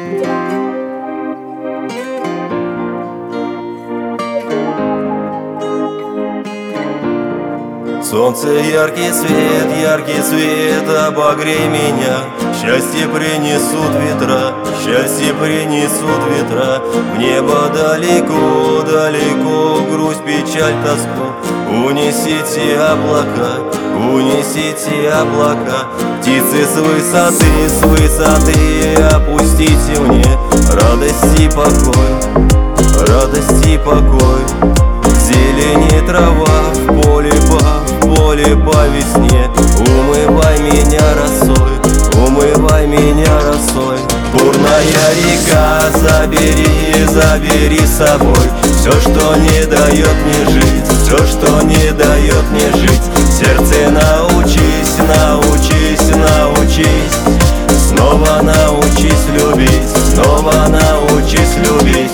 Солнце, яркий свет, обогрей меня. Счастье принесут ветра, счастье принесут ветра. В небо далеко, далеко, грусть, печаль, тоску. Унесите облака, унесите облака. Птицы с высоты опустите мне радость и покой, радость и покой. Зелени трава в поле по весне. Умывай меня росой, умывай меня росой. Бурная река, забери, забери с собой все, что не дает мне жить, все, что не дает мне жить. Сердце, научись, научись, научись, снова научись любить, снова научись любить.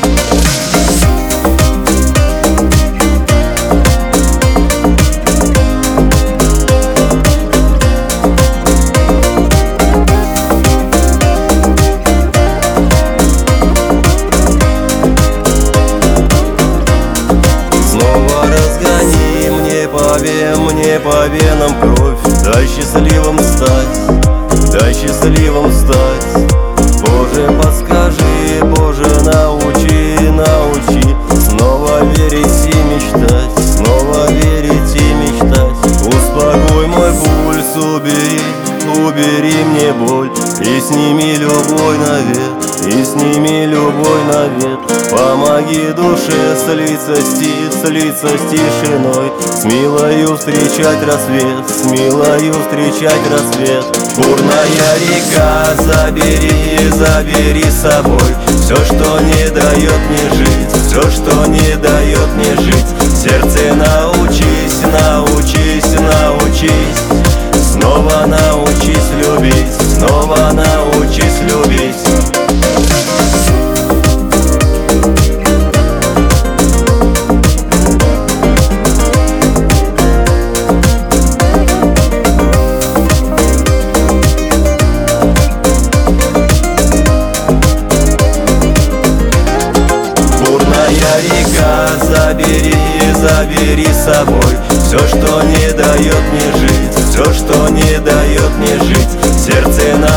Мне по венам кровь, дай счастливым стать, дай счастливым стать. Боже, подскажи, Боже, научи, научи снова верить и мечтать, снова верить и мечтать. Успокой мой пульс, убери, убери мне боль и сними любой навет, и сними любой навет. Помоги душе слиться с тишиной, с милою встречать рассвет, с милою встречать рассвет. Бурная река, забери, забери с собой все, что не дает мне жить, все, что не дает мне жить. Сердце, научись, научись, научись, снова научись любить, снова научись любить. Река, забери, забери с собой все, что не дает мне жить, все, что не дает мне жить. Сердце,